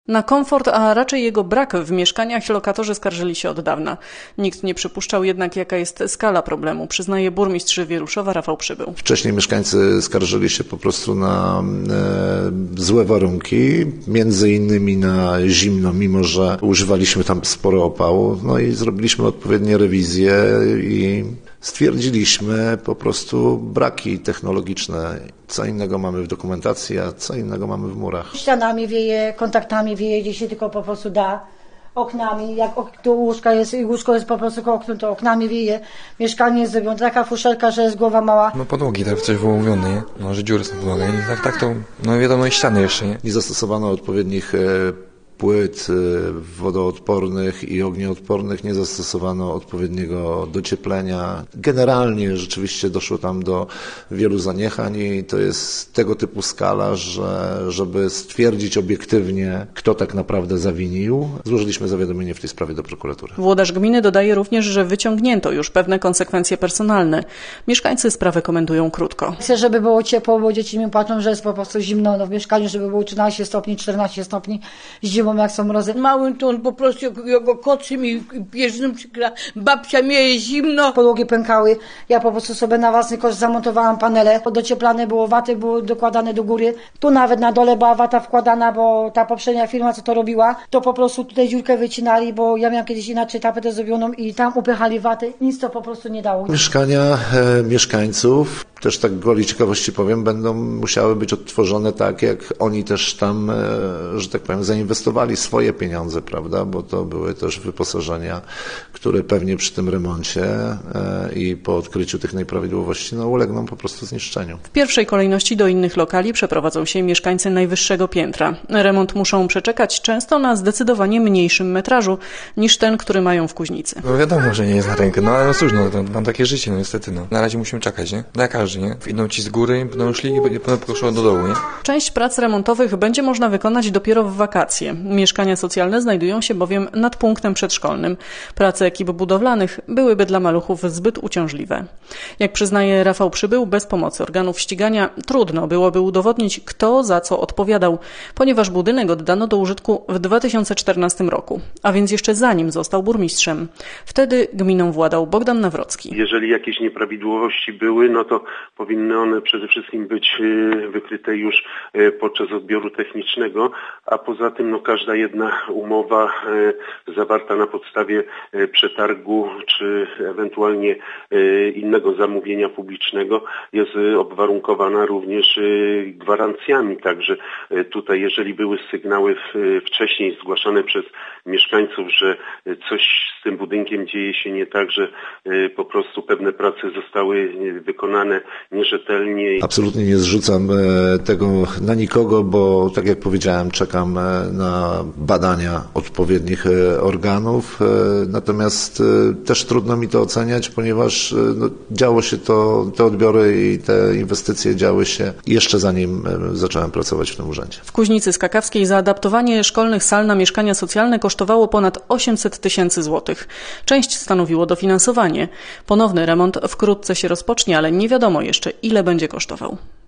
Na komfort, a raczej jego brak w mieszkaniach lokatorzy skarżyli się od dawna. Nikt nie przypuszczał jednak, jaka jest skala problemu, przyznaje burmistrz Wieruszowa Rafał Przybył. Wcześniej mieszkańcy skarżyli się po prostu na złe warunki, między innymi na zimno, mimo że używaliśmy tam sporo opału. No i zrobiliśmy odpowiednie rewizje i stwierdziliśmy po prostu braki technologiczne. Co innego mamy w dokumentacji, a co innego mamy w murach. Ścianami wieje, kontaktami wieje, gdzie się tylko po prostu da. Oknami, jak to łóżko jest po prostu koło okna, to oknami wieje. Mieszkanie jest zrobione, taka fuszelka, że jest głowa mała. No podłogi tak coś było mówione, nie? No, że dziury są podłogi. Tak to, no wiadomo, i ściany jeszcze, nie? Nie zastosowano odpowiednich płyt wodoodpornych i ognioodpornych, nie zastosowano odpowiedniego docieplenia. Generalnie rzeczywiście doszło tam do wielu zaniechań i to jest tego typu skala, że żeby stwierdzić obiektywnie, kto tak naprawdę zawinił, złożyliśmy zawiadomienie w tej sprawie do prokuratury. Włodarz gminy dodaje również, że wyciągnięto już pewne konsekwencje personalne. Mieszkańcy sprawę komentują krótko. Chcę, żeby było ciepło, bo dzieci mi płaczą, że jest po prostu zimno w mieszkaniu, żeby było 13 stopni, 14 stopni zimą, jak są mrozy. Małym to on po prostu jego kocem i bieżnym przykra. Babcia miała zimno. Podłogi pękały. Ja po prostu sobie na własny koszt zamontowałam panele. Docieplane było, waty były dokładane do góry. Tu nawet na dole była wata wkładana, bo ta poprzednia firma, co to robiła, to po prostu tutaj dziurkę wycinali, bo ja miałam kiedyś inaczej tapetę zrobioną i tam upychali watę. Nic to po prostu nie dało. Mieszkania mieszkańców, też tak gwoli ciekawości powiem, będą musiały być odtworzone tak, jak oni też tam, że tak powiem, zainwestowali swoje pieniądze, prawda, bo to były też wyposażenia, które pewnie przy tym remoncie i po odkryciu tych nieprawidłowości ulegną po prostu zniszczeniu. W pierwszej kolejności do innych lokali przeprowadzą się mieszkańcy najwyższego piętra. Remont muszą przeczekać często na zdecydowanie mniejszym metrażu niż ten, który mają w Kuźnicy. No wiadomo, że nie jest na rękę, no ale cóż, mam takie życie, no niestety, no. Na razie musimy czekać, nie? Jak każdy, nie? Idą ci z góry, będą szli i potem poszło do dołu, nie? Część prac remontowych będzie można wykonać dopiero w wakacje. Mieszkania socjalne znajdują się bowiem nad punktem przedszkolnym. Prace ekip budowlanych byłyby dla maluchów zbyt uciążliwe. Jak przyznaje Rafał Przybył, bez pomocy organów ścigania trudno byłoby udowodnić, kto za co odpowiadał, ponieważ budynek oddano do użytku w 2014 roku, a więc jeszcze zanim został burmistrzem. Wtedy gminą władał Bogdan Nawrocki. Jeżeli jakieś nieprawidłowości były, no to powinny one przede wszystkim być wykryte już podczas odbioru technicznego, a poza tym każda jedna umowa zawarta na podstawie przetargu czy ewentualnie innego zamówienia publicznego jest obwarunkowana również gwarancjami. Także tutaj, jeżeli były sygnały wcześniej zgłaszane przez mieszkańców, że coś z tym budynkiem dzieje się nie tak, że po prostu pewne prace zostały wykonane nierzetelnie. Absolutnie nie zrzucam tego na nikogo, bo tak jak powiedziałem, czekam na badania odpowiednich organów, natomiast też trudno mi to oceniać, ponieważ działo się te odbiory i te inwestycje działy się jeszcze zanim zacząłem pracować w tym urzędzie. W Kuźnicy Skakawskiej zaadaptowanie szkolnych sal na mieszkania socjalne kosztowało ponad 800 tysięcy złotych. Część stanowiło dofinansowanie. Ponowny remont wkrótce się rozpocznie, ale nie wiadomo jeszcze, ile będzie kosztował.